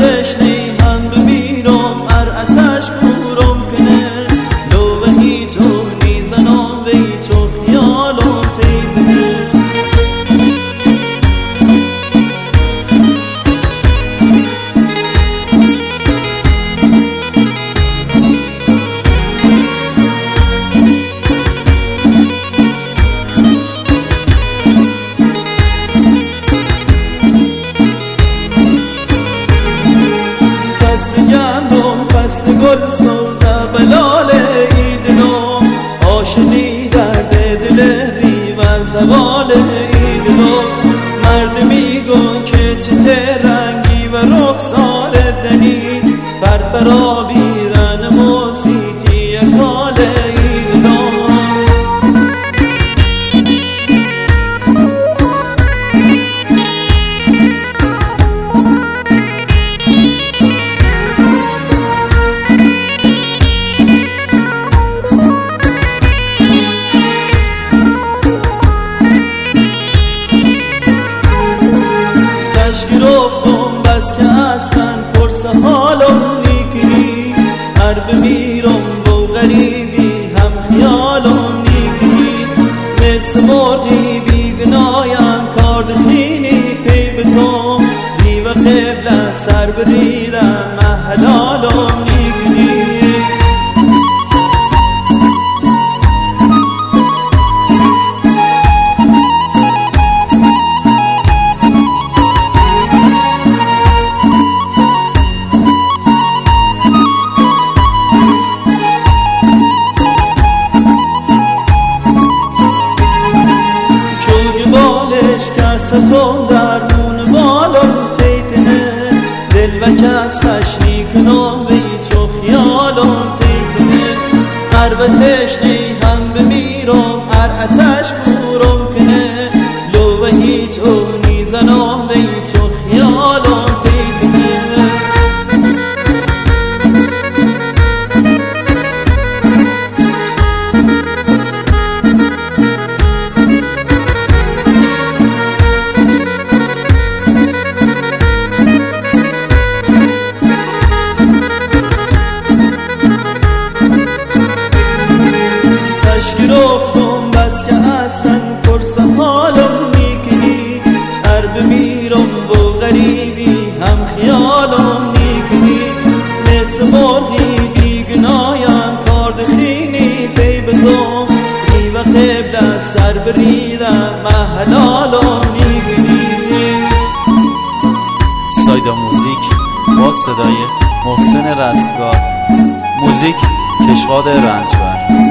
تشنی هم بمیرم ار اتش کورم کنه لو و هیچو نیزنم و هیچو خیالم تیتنه فصل گل سوزه بلال ایدلو عاشقی درد دل ری و زوال ایدلو مرد میگن که چه رنگی و رخسار دنی بربرا بیرن موسیقی کال ایدلو گرفتم بس که اصلا پرس حالم نیکنی هر بمیرم با غریبی هم خیالم نیکنی مثل مرغی بیگنایم کارد خینی پی به تو ری و قبله سر بریدم محلالم نیکنی ستم درمون بالم تیتنه دل و کس خشنی کنم و هیچو خیالم تیتنه هر و تشنی هم بمیرم هر اتش کورم کنه لو و هیچو نیزنم و هیچو خیالم تیتنه گرفتم بس که اصلا پرس حالم نیکنی هر بمیرم با غریبی هم خیالم نیکنی مثل مرغی بیگنایم کارد خینی پی به تو ری و قبله سر بریدم محلالم نیکنی. سایدا موزیک با صدای محسن رستگار، موزیک کشواد رنجبر.